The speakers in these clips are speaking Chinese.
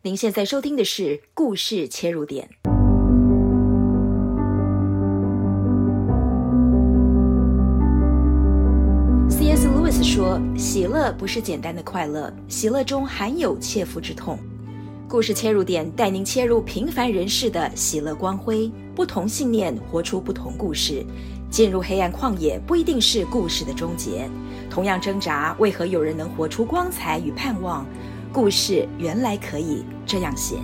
您现在收听的是故事切入点。C.S. Lewis 说，喜乐不是简单的快乐，喜乐中含有切肤之痛。故事切入点带您切入平凡人士的喜乐光辉，不同信念活出不同故事。进入黑暗旷野不一定是故事的终结，同样挣扎，为何有人能活出光彩与盼望？故事原来可以这样写。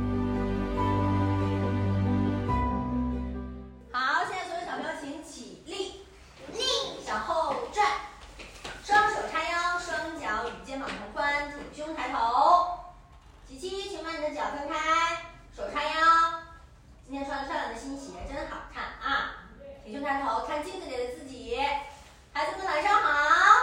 好，现在所有小朋友请起立，向后转，双手叉腰，双脚与肩膀同宽，挺胸抬头。琪琪，请把你的脚分开，手叉腰。今天穿了漂亮的新鞋，真好看啊！挺胸抬头，看镜子里的自己。孩子们晚上好。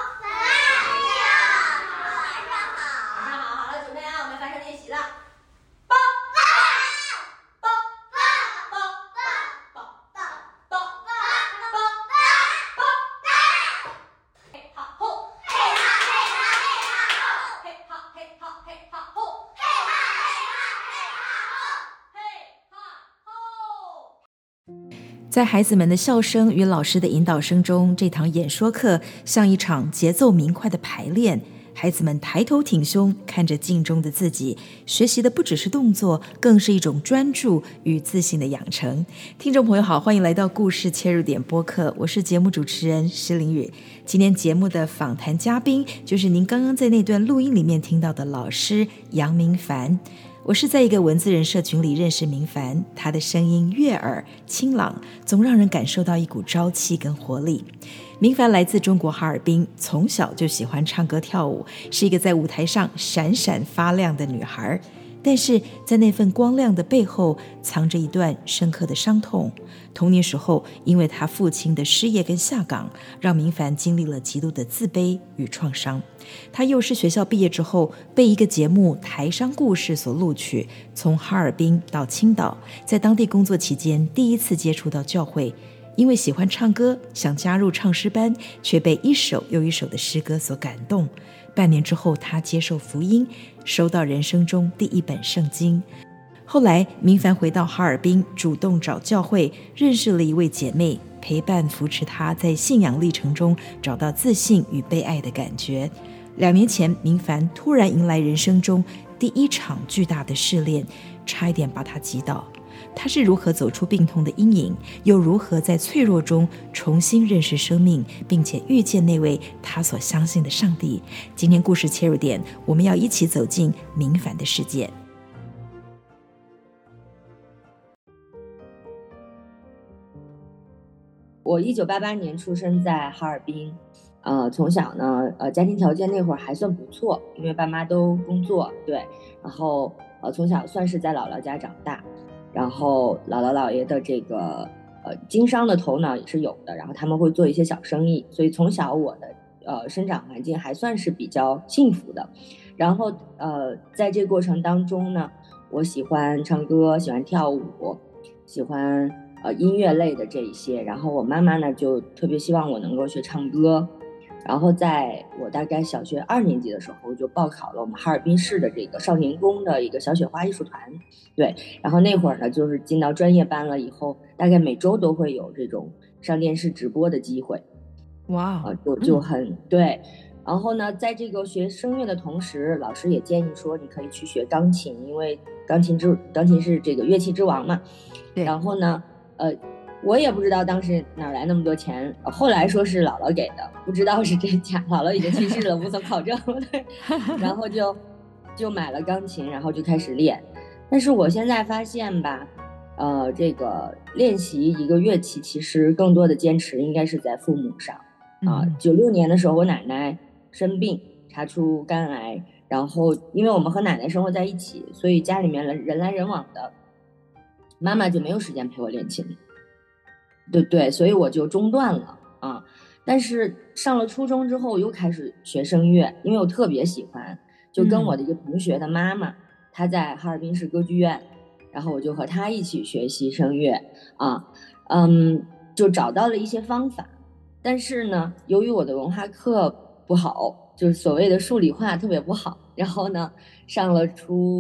在孩子们的笑声与老师的引导声中，这堂演说课像一场节奏明快的排练。孩子们抬头挺胸，看着镜中的自己，学习的不只是动作，更是一种专注与自信的养成。听众朋友好，欢迎来到故事切入点播客，我是节目主持人施玲雨。今天节目的访谈嘉宾就是您刚刚在那段录音里面听到的老师杨明凡。我是在一个文字人社群里认识明凡，他的声音悦耳清朗，总让人感受到一股朝气跟活力。明凡来自中国哈尔滨，从小就喜欢唱歌跳舞，是一个在舞台上闪闪发亮的女孩。但是在那份光亮的背后，藏着一段深刻的伤痛。童年时候，因为他父亲的失业跟下岗，让明凡经历了极度的自卑与创伤。他幼师学校毕业之后，被一个节目《台商故事》所录取，从哈尔滨到青岛，在当地工作期间，第一次接触到教会。因为喜欢唱歌，想加入唱诗班，却被一首又一首的诗歌所感动。半年之后，他接受福音，收到人生中第一本圣经。后来明凡回到哈尔滨，主动找教会，认识了一位姐妹，陪伴扶持他在信仰历程中找到自信与被爱的感觉。2年前，明凡突然迎来人生中第一场巨大的试炼，差一点把他击倒。他是如何走出病痛的阴影，又如何在脆弱中重新认识生命，并且遇见那位他所相信的上帝？今天故事切入点，我们要一起走进明凡的世界。 我1988年出生在哈尔滨，从小呢，家庭条件那会儿还算不错，因为爸妈都工作，对，然后从小算是在姥姥家长大。然后姥姥姥爷的这个经商的头脑也是有的，然后他们会做一些小生意，所以从小我的生长环境还算是比较幸福的。然后在这个过程当中呢，我喜欢唱歌，喜欢跳舞，喜欢音乐类的这一些。然后我妈妈呢就特别希望我能够学唱歌。然后在我大概小学2年级的时候，就报考了我们哈尔滨市的这个少年宫的一个小雪花艺术团，对。然后那会儿呢，就是进到专业班了以后，大概每周都会有这种上电视直播的机会。 哇， 就很对。然后呢，在这个学声乐的同时，老师也建议说，你可以去学钢琴，因为钢琴是这个乐器之王嘛。 对。然后呢，我也不知道当时哪来那么多钱，后来说是姥姥给的，不知道是真假，姥姥已经去世了，无从考证。对，然后就买了钢琴，然后就开始练。但是我现在发现吧，这个练习一个乐器，其实更多的坚持应该是在父母上。96年的时候，我奶奶生病，查出肝癌，然后因为我们和奶奶生活在一起，所以家里面人来人往的，妈妈就没有时间陪我练琴。对，所以我就中断了啊。但是上了初中之后，又开始学声乐，因为我特别喜欢，就跟我的一个同学的妈妈，她在哈尔滨市歌剧院，然后我就和她一起学习声乐啊，就找到了一些方法。但是呢，由于我的文化课不好，就是所谓的数理化特别不好，然后呢，上了初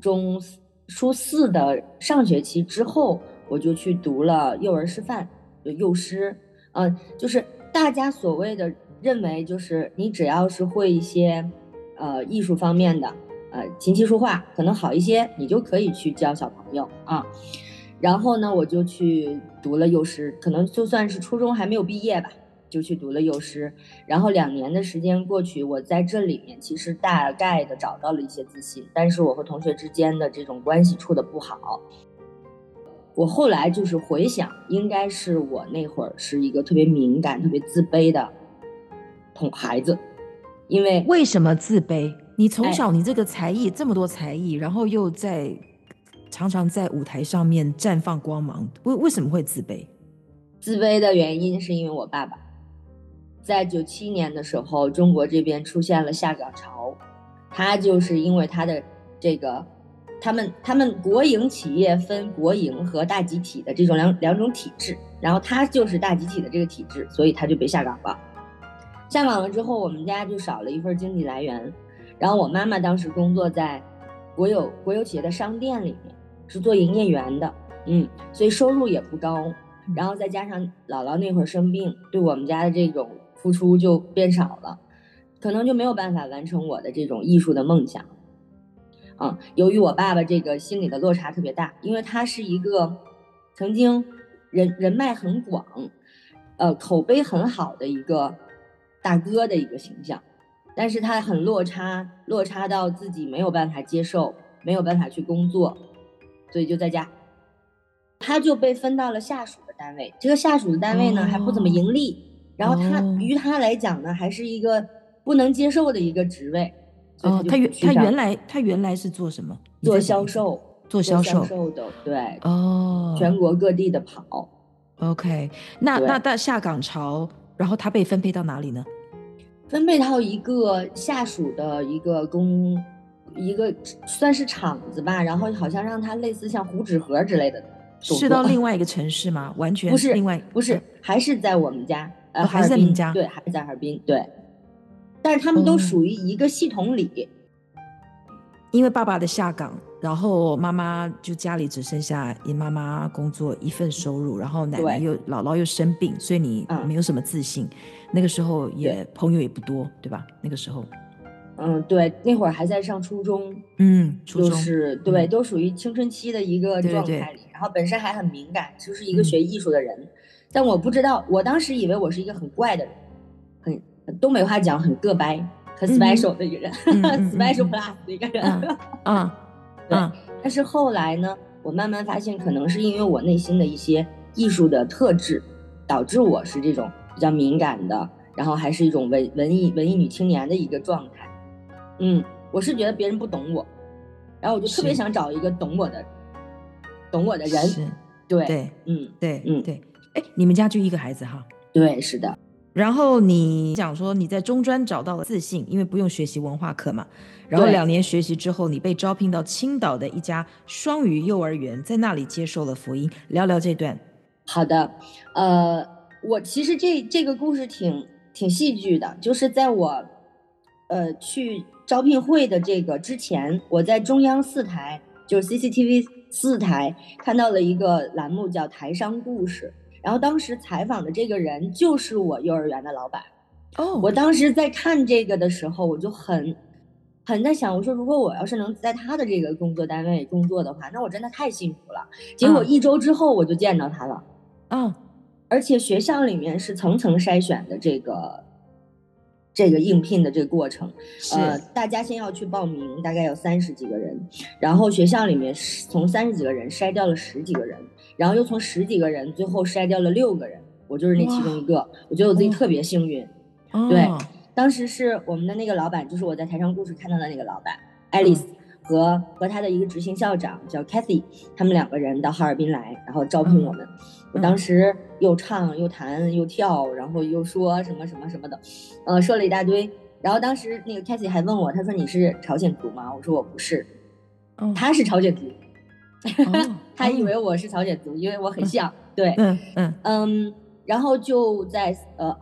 初四的上学期之后，我就去读了幼儿师范，就幼师。就是大家所谓的认为，就是你只要是会一些艺术方面的，琴棋书画可能好一些，你就可以去教小朋友啊。然后呢，我就去读了幼师，可能就算是初中还没有毕业吧，就去读了幼师。然后2年的时间过去，我在这里面其实大概的找到了一些自信，但是我和同学之间的这种关系处得不好。我后来就是回想，应该是我那会儿是一个特别敏感、特别自卑的孩子，因为什么自卑？你从小你这个才艺这么多才艺，然后又常常在舞台上面绽放光芒，为什么会自卑？ 自卑的原因是因为我爸爸在97年的时候，中国这边出现了下岗潮，他就是因为他的这个，他们国营企业分国营和大集体的这种两种体制，然后他就是大集体的这个体制，所以他就被下岗了。下岗了之后，我们家就少了一份经济来源，然后我妈妈当时工作在国有企业的商店里面，是做营业员的，所以收入也不高，然后再加上姥姥那会儿生病，对我们家的这种付出就变少了，可能就没有办法完成我的这种艺术的梦想。由于我爸爸这个心理的落差特别大，因为他是一个曾经人脉很广，口碑很好的一个大哥的一个形象，但是他很落差到自己没有办法接受，没有办法去工作，所以就在家，他就被分到了下属的单位。这个下属的单位呢，还不怎么盈利，然后于他来讲呢，还是一个不能接受的一个职位。 他原来是做什么？ 做销售的，对。全国各地的跑。 OK， 那到下岗潮，然后他被分配到哪里呢？ 分配到一个下属的一个算是厂子吧，然后好像让他类似像糊纸盒之类的。 是到另外一个城市吗？完全不是，还是在我们家， 还是在你们家？ 对，还是在哈尔滨，对。但是他们都属于一个系统里。 因为爸爸的下岗，然后妈妈就家里只剩下你妈妈工作一份收入，然后奶奶姥姥又生病，所以你没有什么自信。那个时候朋友也不多，对吧？那个时候， 对，那会儿还在上初中， 初中就是对，都属于青春期的一个状态里，然后本身还很敏感，就是一个学艺术的人。但我不知道，我当时以为我是一个很怪的人，很东北话讲很个掰。很 special 的一个人，special plus 的一个人，对。但是后来呢，我慢慢发现，可能是因为我内心的一些艺术的特质，导致我是这种比较敏感的，然后还是一种文艺女青年的一个状态。我是觉得别人不懂我，然后我就特别想找一个懂我的人。对， 对。你们家就一个孩子哈？ 对，是的。 然后你讲说你在中专找到了自信，因为不用学习文化课嘛。然后2年学习之后，你被招聘到青岛的一家双语幼儿园，在那里接受了福音。聊聊这段。 好的，我其实这个故事挺戏剧的，就是在我去招聘会的这个之前，我在中央4台，就是 CCTV 4台看到了一个栏目叫台商故事。然后当时采访的这个人就是我幼儿园的老板。我当时在看这个的时候，我就很在想，我说如果我要是能在他的这个工作单位工作的话，那我真的太幸福了。结果1周之后我就见到他了。而且学校里面是层层筛选的这个应聘的这个过程，大家先要去报名，大概有30几个人，然后学校里面从30几个人筛掉了10几个人，然后又从10几个人最后筛掉了6个人，我就是那其中一个。我觉得我自己特别幸运。对，当时是我们的那个老板，就是我在台上故事看到的那个老板爱丽丝，和他的一个执行校长叫 Cathy， 他们2个人到哈尔滨来，然后招聘我们。我当时又唱又弹又跳，然后又说什么什么什么的，说了一大堆。然后当时那个 Cathy 还问我，他说你是朝鲜族吗？我说我不是。他是朝鲜族。他以为我是朝鲜族，因为我很像。对， 然后就在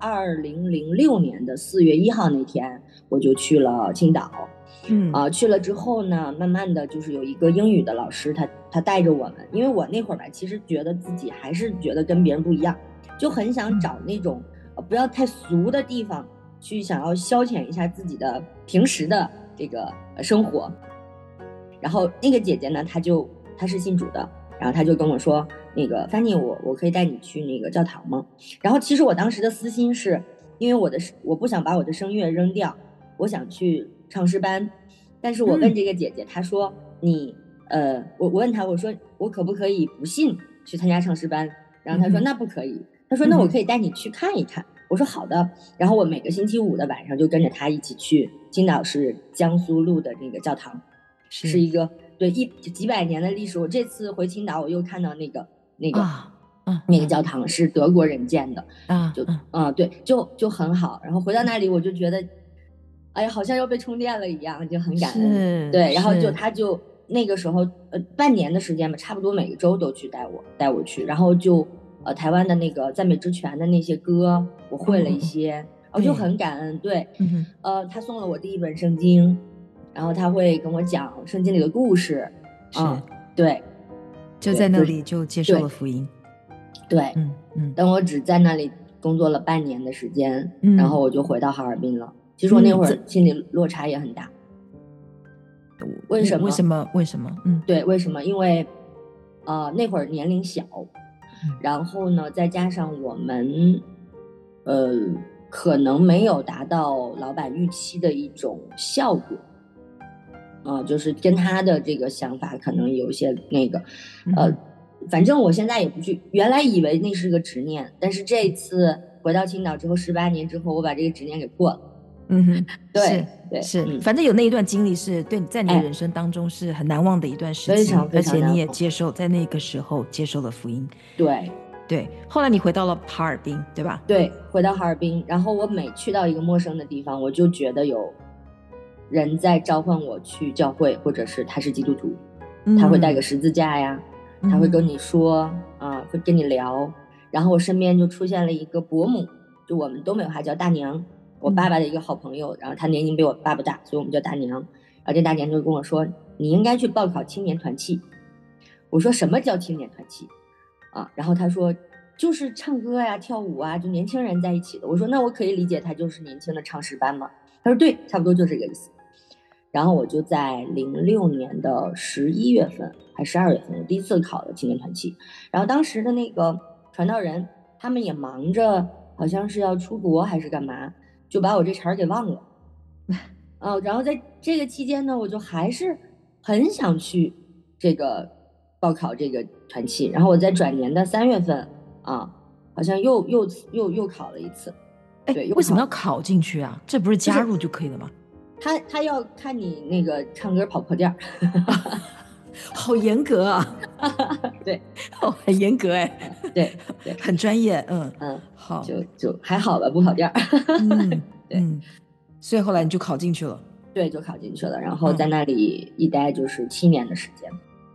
2006年的4月1号那天，我就去了青岛。去了之后呢，慢慢的就是有一个英语的老师，他带着我们，因为我那会儿吧，其实觉得自己还是觉得跟别人不一样，就很想找那种不要太俗的地方，去想要消遣一下自己的平时的这个生活。然后那个姐姐呢，她是信主的，然后她就跟我说，那个Fanny，我可以带你去那个教堂吗？然后其实我当时的私心是，因为我不想把我的声乐扔掉，我想去唱诗班。但是我问这个姐姐，她说我问她，我说我可不可以不信去参加唱诗班？然后她说那不可以，她说那我可以带你去看一看。我说好的。然后我每个星期五的晚上就跟着她一起去青岛市江苏路的那个教堂，是一个对几百年的历史。我这次回青岛，我又看到那个教堂是德国人建的对，就很好。然后回到那里，我就觉得哎呀，好像要被充电了一样，就很感恩。对，然后他就那个时候半年的时间吧，差不多每个周都去带我去。然后就台湾的那个赞美之泉的那些歌我会了一些，我就很感恩。对，他送了我第一本圣经，然后他会跟我讲圣经里的故事。对， 就在那里就接受了福音。 对，但我只在那里工作了半年的时间，然后我就回到哈尔滨了。其实我那会儿心理落差也很大。为什么？对，为什么？因为那会儿年龄小，然后呢，再加上我们可能没有达到老板预期的一种效果，就是跟他的这个想法可能有些那个反正我现在也不去，原来以为那是个执念，但是这一次回到青岛之后18年之后，我把这个执念给破了。对， 反正有那一段经历是对在你的人生当中是很难忘的一段时期，而且你也在那个时候接受了福音。对，后来你回到了哈尔滨，对吧？ 对，回到哈尔滨，然后我每去到一个陌生的地方，我就觉得有人在召唤我去教会，或者是他是基督徒，他会带个十字架呀，他会跟你说会跟你聊。然后我身边就出现了一个伯母，就我们东北话叫大娘，我爸爸的一个好朋友，然后他年龄比我爸爸大，所以我们叫大娘。然后这大娘就跟我说，你应该去报考青年团契。我说什么叫青年团契然后他说就是唱歌呀跳舞啊，就年轻人在一起的。我说那我可以理解他就是年轻的唱诗班吗？他说对，差不多就这个意思。然后我就在06年的11月份还12月份，我第一次考了青年团契。然后当时的那个传道人他们也忙着，好像是要出国还是干嘛，就把我这茬给忘了。然后在这个期间呢，我就还是很想去这个报考这个团契。然后我在转年的3月份好像又考了一次。对， 为什么要考进去啊？这不是加入就可以了吗？ 他要看你那个唱歌跑调好严格啊。 对， 很严格对， 很专业。好， 就还好吧，不跑调。 所以后来你就考进去了。 对，就考进去了，然后在那里一待就是7年的时间。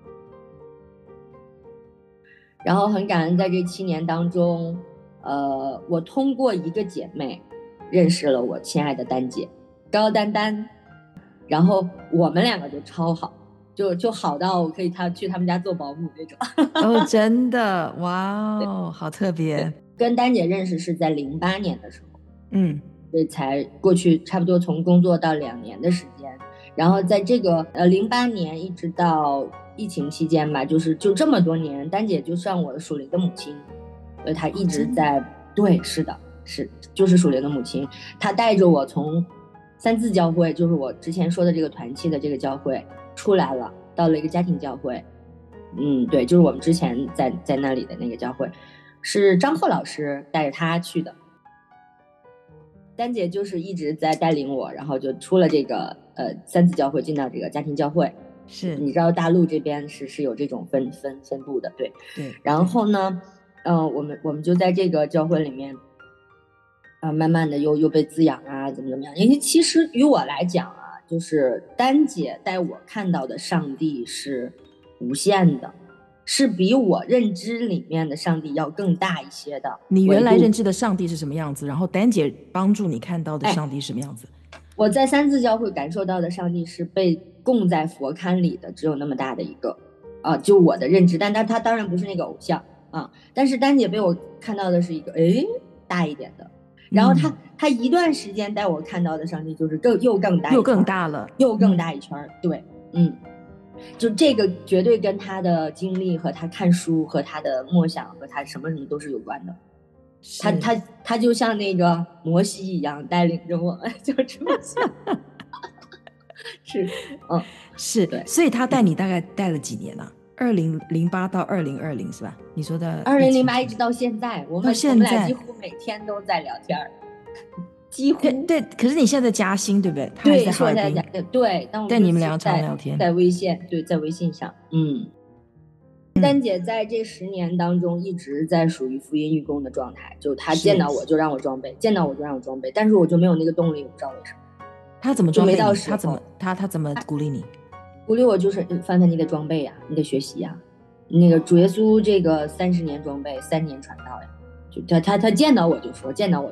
然后很感恩在这7年当中，我通过一个姐妹认识了我亲爱的丹姐高丹丹，然后我们2个就超好，就好到我可以去他们家做保姆那种。 真的，哇哦，好特别。 跟丹姐认识是在08年的时候，所以才过去差不多从工作到2年的时间。然后在这个08年一直到疫情期间吧，就这么多年，丹姐就算我的属灵的母亲，她一直在。对，是的，就是属灵的母亲。她带着我从三自教会，就是我之前说的这个团契的这个教会出来了，到了一个家庭教会。对，就是我们之前在那里的那个教会，是张鹤老师带着她去的。丹姐就是一直在带领我，然后就出了这个三自教会，进到这个家庭教会。 是， 你知道大陆这边是有这种分布的。对。然后呢，我们就在这个教会里面慢慢的又被滋养怎么样。因为其实于我来讲就是丹姐带我看到的上帝是无限的， 是比我认知里面的上帝要更大一些的。 你原来认知的上帝是什么样子？然后丹姐帮助你看到的上帝是什么样子？ 我在三自教会感受到的上帝是被供在佛龛里的，只有那么大的一个，就我的认知，但他当然不是那个偶像啊。但是丹姐被我看到的是一个大一点的，然后他一段时间带我看到的上帝就是又更大了，又更大一圈，对，就这个绝对跟他的经历和他看书和他的默想和他什么都是有关的。他就像那个摩西一样带领着我们，就这么想。是，对， 所以他带你大概带了几年呢？2008到2020是吧？你说的 2008一直到现在，我们俩几乎每天都在聊天，几乎对。可是你现在加薪对不对？ 对，说在对， 但你们俩常聊天， 在微信，对，在微信上，丹姐在这10年当中一直在属于福音义工的状态，就她见到我就让我装备，见到我就让我装备，但是我就没有那个动力，我不知道为什么。 他怎么装备你？他怎么鼓励你？ 鼓励我就是范范，你得装备呀，你得学习呀。那个主耶稣这个30年装备，3年传道呀。就他见到我就说，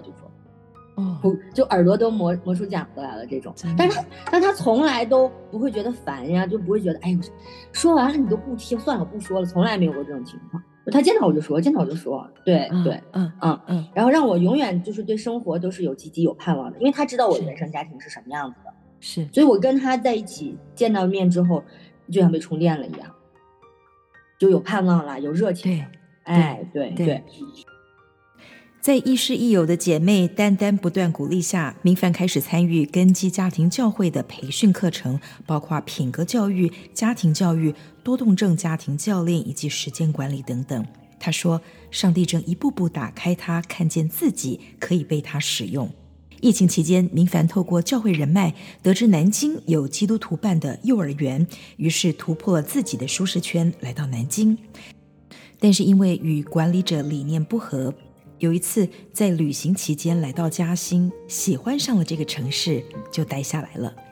就耳朵都磨出茧子来了这种。但他从来都不会觉得烦呀，就不会觉得说完了你都不听，算了不说了，从来没有过这种情况。他见到我就说，对，然后让我永远就是对生活都是有积极有盼望的，因为他知道我原生家庭是什么样子的， 是， 所以我跟他在一起见到面之后，就像被充电了一样，就有盼望了，有热情。对。 在亦师亦友的姐妹丹丹不断鼓励下，明凡开始参与根基家庭教会的培训课程，包括品格教育、家庭教育、多动症家庭教练以及时间管理等等。她说，上帝正一步步打开她看见自己可以被他使用。疫情期间，明凡透过教会人脉得知南京有基督徒办的幼儿园，于是突破了自己的舒适圈来到南京。但是因为与管理者理念不合，有一次在旅行期间来到嘉兴，喜欢上了这个城市，就待下来了。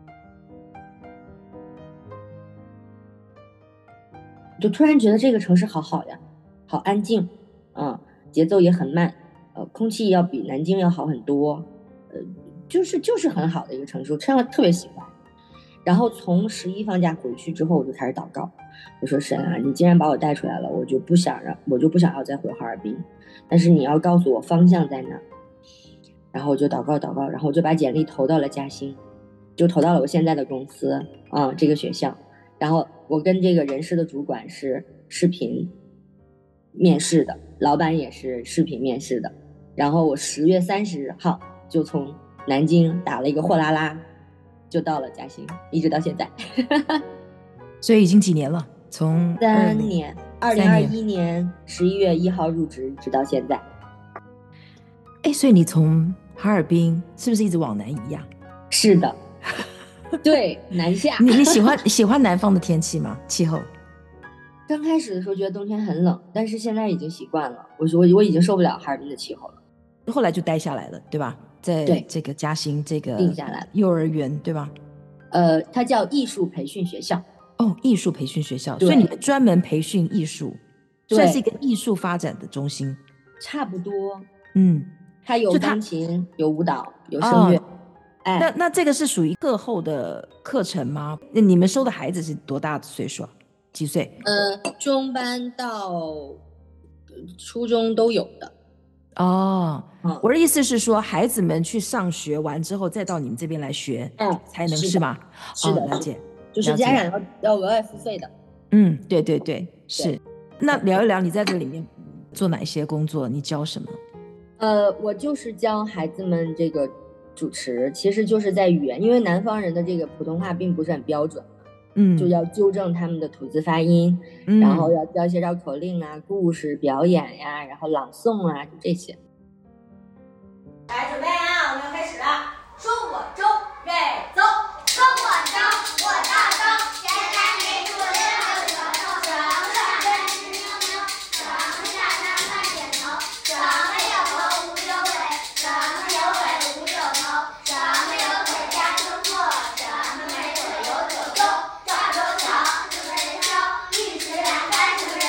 就突然觉得这个城市好好呀，好安静，节奏也很慢，空气要比南京要好很多，就是很好的一个城市，我特别喜欢。然后从11放假回去之后，我就开始祷告，我说神啊，你既然把我带出来了，我就不想要再回哈尔滨，但是你要告诉我方向在哪。然后我就祷告，然后我就把简历投到了嘉兴，就投到了我现在的公司这个学校。然后我跟这个人事的主管是视频面试的，老板也是视频面试的。然后我10月30号就从南京打了一个货拉拉，就到了嘉兴，一直到现在。 所以已经几年了？从 3年，2021年11月1号入职，直到现在。 所以你从哈尔滨是不是一直往南移呀？ 是的。对，南下。 你喜欢南方的天气吗？气候？ 刚开始的时候觉得冬天很冷，但是现在已经习惯了。我已经受不了哈尔滨的气候了。 后来就待下来了，对吧？在这个嘉兴这个定下来了幼儿园，对吧？ 它叫艺术培训学校。 艺术培训学校，所以你们专门培训艺术，算是一个艺术发展的中心。 差不多。它有钢琴，有舞蹈，有声乐。 那这个是属于课后的课程吗？你们收的孩子是多大的岁数？几岁？ 中班到初中都有的。 我的意思是说，孩子们去上学完之后，再到你们这边来学，才能是吗？ 是的， 了解。 就是家长要额外付费的。 对，是。那聊一聊你在这里面做哪些工作？你教什么？ 我就是教孩子们这个主持，其实就是在语言，因为南方人的这个普通话并不是很标准，就要纠正他们的吐字发音，然后要教一些绕口令啊、故事表演呀，然后朗诵啊，就这些。 来，准备啊，我们要开始了。说我周瑞走，说我张我大张，现在没住任何舌头，什么真是牛牛，什么下山慢点头，什么有头无有尾，什么有尾无有头，什么有腿加周末，什么没腿有九州，赵州桥什么人教，玉石栏杆什么人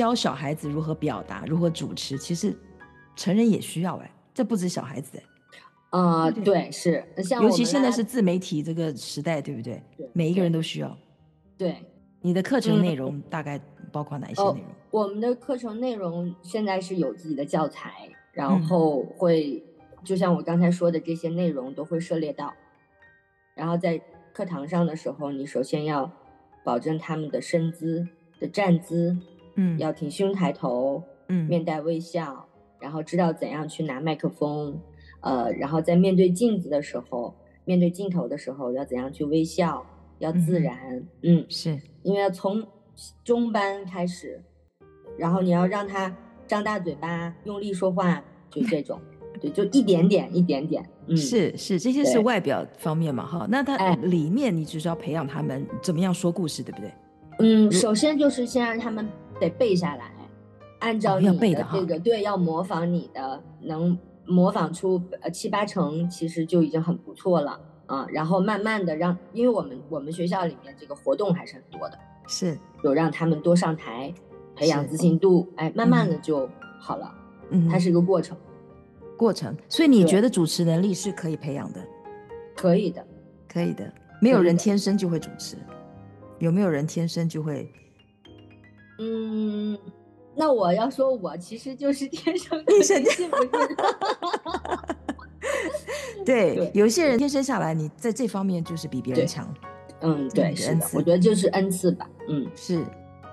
教小孩子如何表达、如何主持，其实成人也需要这不止小孩子对，是像尤其现在是自媒体这个时代，对不对？ 对， 每一个人都需要。 对， 你的课程内容大概包括哪一些内容？ 我们的课程内容现在是有自己的教材，然后会就像我刚才说的这些内容都会涉猎到。然后在课堂上的时候，你首先要保证他们的身姿的站姿，要挺胸抬头，面带微笑，然后知道怎样去拿麦克风，然后在面对镜子的时候，面对镜头的时候要怎样去微笑，要自然， 是因为要从中班开始，然后你要让他张大嘴巴，用力说话，就这种。对，就一点点一点点， 是这些是外表方面嘛哈，那它里面你就是要培养他们怎么样说故事，对不对？ 首先就是先让他们得背下来，按照你的这个对，要模仿你的，能模仿出7、8成，其实就已经很不错了啊。然后慢慢的让，因为我们学校里面这个活动还是很多的， 是有让他们多上台，培养自信度，慢慢的就好了。它是一个过程。 所以你觉得主持能力是可以培养的？ 可以的， 可以的。没有人天生就会主持，有没有人天生就会？ 那我要说，我其实就是天生的，你信不信？ 对，有一些人天生下来，你在这方面就是比别人强。 对，是的，我觉得就是恩赐吧。 是。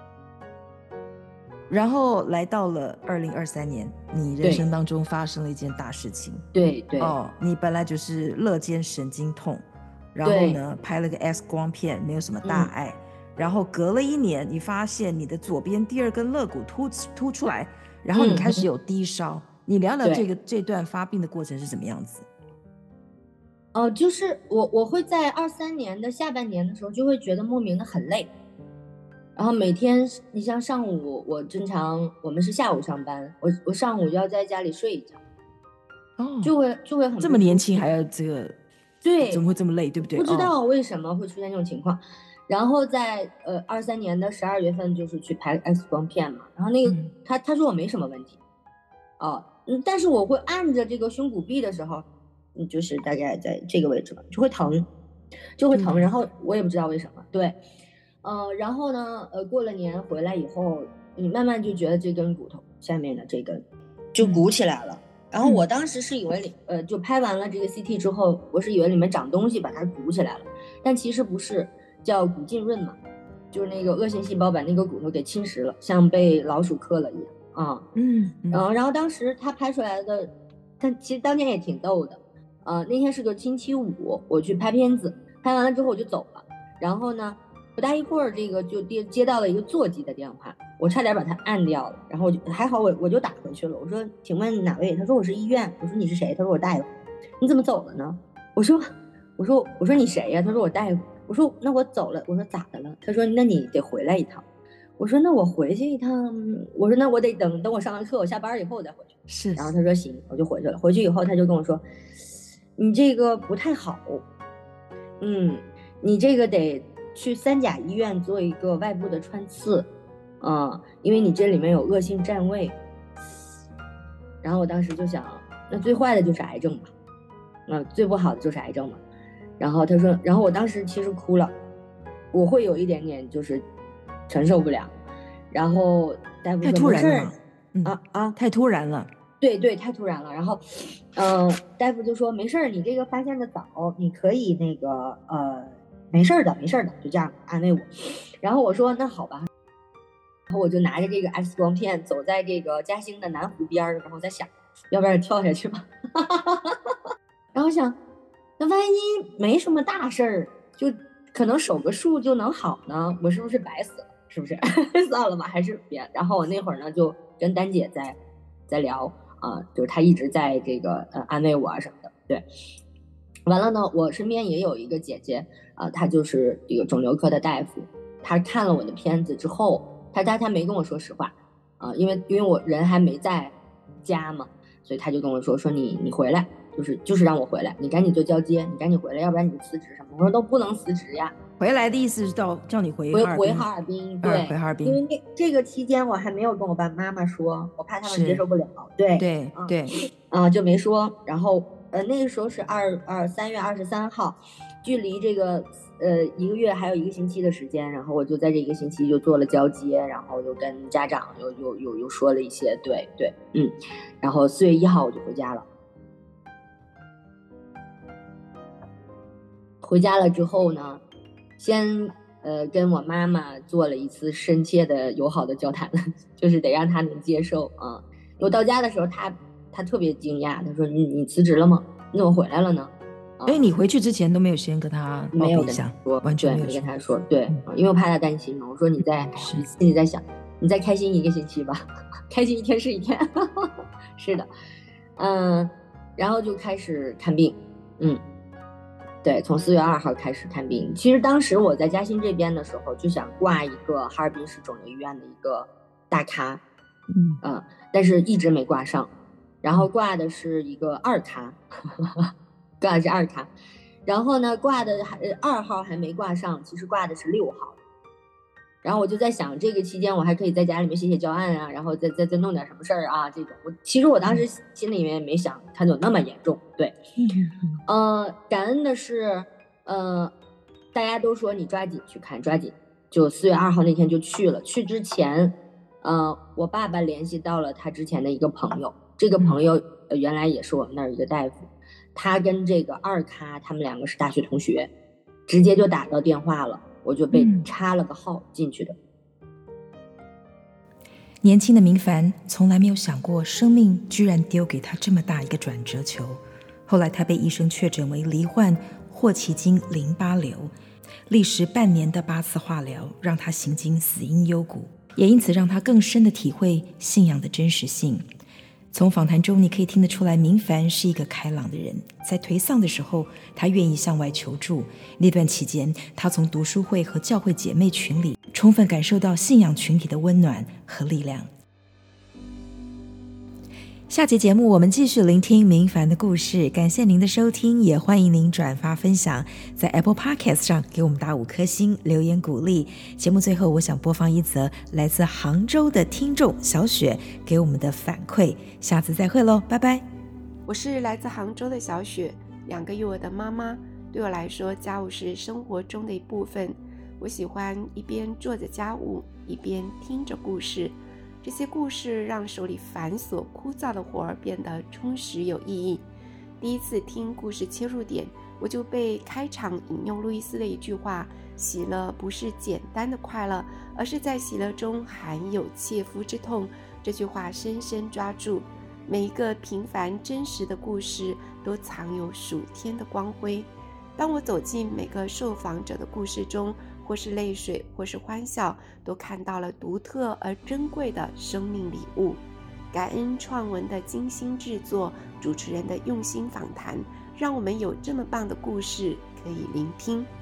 然后来到了2023年，你人生当中发生了一件大事情。 对你本来就是肋间神经痛，然后呢拍了个 X 光片，没有什么大碍，然后隔了1年，你发现你的左边第2根肋骨凸出来，然后你开始有低烧。你聊聊这段发病的过程是怎么样子？ 就是我会在23年的下半年的时候就会觉得莫名的很累。然后每天，你像上午，我们是下午上班，我上午就要在家里睡一觉，就会很这么年轻还要这个， 对， 怎么会这么累，对不对？ 不知道为什么会出现这种情况。然后在23年的12月份就是去拍 X 光片嘛，然后那个他说我没什么问题，但是我会按着这个胸骨壁的时候，就是大概在这个位置吧，就会疼，然后我也不知道为什么，对。然后呢，过了年回来以后，你慢慢就觉得这根骨头下面的这根就鼓起来了。然后我当时是以为就拍完了这个 CT 之后，我是以为里面长东西把它鼓起来了，但其实不是，叫骨浸润嘛，就是那个恶性细胞把那个骨头给侵蚀了，像被老鼠克了一样啊。然后当时他拍出来的，但其实当年也挺逗的。那天是个星期五，我去拍片子，拍完了之后我就走了，然后呢。不大一会儿，这个就接到了一个座机的电话，我差点把它按掉了，然后还好我就打回去了。我说：“请问哪位？”他说：“我是医院。”我说：“你是谁？”他说：“我大夫。”你怎么走了呢？我说你谁呀？他说：“我大夫。”我说：“那我走了。”我说：“咋的了？”他说：“那你得回来一趟。”我说：“那我回去一趟。”我说：“那我得等我上完课，我下班以后再回去。” 是。 然后他说：“行。”我就回去了。回去以后他就跟我说：“你这个不太好，你这个得去3甲医院做一个外部的穿刺，因为你这里面有恶性占位。”然后我当时就想，那最坏的就是癌症吧，最不好的就是癌症嘛。然后他说，然后我当时其实哭了，我会有一点点就是承受不了。然后大夫说：“ 太突然了， 太突然了。” 对，太突然了。然后，大夫就说：“没事，你这个发现的早，你可以那个没事的，就这样安慰我。”然后我说：“那好吧。”然后我就拿着这个 X 光片走在这个嘉兴的南湖边儿，然后在想，要不然跳下去吧。然后想，那万一没什么大事儿，就可能手个术就能好呢，我是不是白死了？是不是？算了吧，还是别。然后我那会儿呢，就跟丹姐在聊就是她一直在这个安慰我什么的。对，完了呢，我身边也有一个姐姐她就是这个肿瘤科的大夫，她看了我的片子之后。他没跟我说实话，因为我人还没在家嘛，所以他就跟我说你回来，就是让我回来，你赶紧做交接，你赶紧回来，要不然你就辞职什么。我说都不能辞职呀， 回来的意思是叫你回哈尔滨。 回哈尔滨，对， 回哈尔滨。 因为这个期间我还没有跟我爸妈妈说，我怕他们接受不了。对，就没说。然后那个时候是3月23号，距离这个1个月还有1个星期的时间，然后我就在这1个星期就做了交接，然后又跟家长又说了一些，对，然后4月1号我就回家了。回家了之后呢，先跟我妈妈做了一次深切的友好的交谈，就是得让她能接受啊。我到家的时候，她特别惊讶，她说你辞职了吗？你怎么回来了呢？ 你回去之前都没有先跟她报备一下？ 说完全没有跟她说，对，因为我怕她担心嘛。我说你心里在想，你再开心1个星期吧，开心1天是1天。是的，然后就开始看病，对，从4月2号开始看病。其实当时我在嘉兴这边的时候，就想挂一个哈尔滨市肿瘤医院的一个大咖，但是一直没挂上。然后挂的是一个2咖，挂的是2咖。然后呢，挂的2号还没挂上，其实挂的是6号。然后我就在想，这个期间我还可以在家里面写教案啊，然后再弄点什么事儿啊，这种。其实我当时心里面没想它有那么严重，对。感恩的是，大家都说你抓紧去看，抓紧。就4月2号那天就去了。去之前，我爸爸联系到了他之前的一个朋友，这个朋友原来也是我们那儿一个大夫，他跟这个2咖他们2个是大学同学，直接就打到电话了。我就被插了个号进去的。 年轻的明凡从来没有想过生命居然丢给他这么大一个转折球。后来他被医生确诊为罹患霍奇金淋巴瘤，历时半年的8次化疗让他行经死因幽谷，也因此让他更深地体会信仰的真实性。从访谈中你可以听得出来，明凡是一个开朗的人，在颓丧的时候他愿意向外求助。那段期间他从读书会和教会姐妹群里充分感受到信仰群体的温暖和力量。下节节目我们继续聆听明凡的故事，感谢您的收听，也欢迎您转发分享，在 Apple Podcast 上给我们打5颗星留言鼓励。节目最后我想播放一则来自杭州的听众小雪给我们的反馈，下次再会咯，拜拜。 我是来自杭州的小雪，2个月的妈妈，对我来说家务是生活中的一部分。我喜欢一边做着家务一边听着故事，这些故事让手里繁琐枯燥的活儿变得充实有意义。第一次听故事切入点，我就被开场引用路易斯的一句话，喜乐不是简单的快乐，而是在喜乐中含有切肤之痛，这句话深深抓住。每一个平凡真实的故事都藏有属天的光辉。当我走进每个受访者的故事中，或是泪水或是欢笑，都看到了独特而珍贵的生命礼物。感恩创文的精心制作，主持人的用心访谈，让我们有这么棒的故事可以聆听。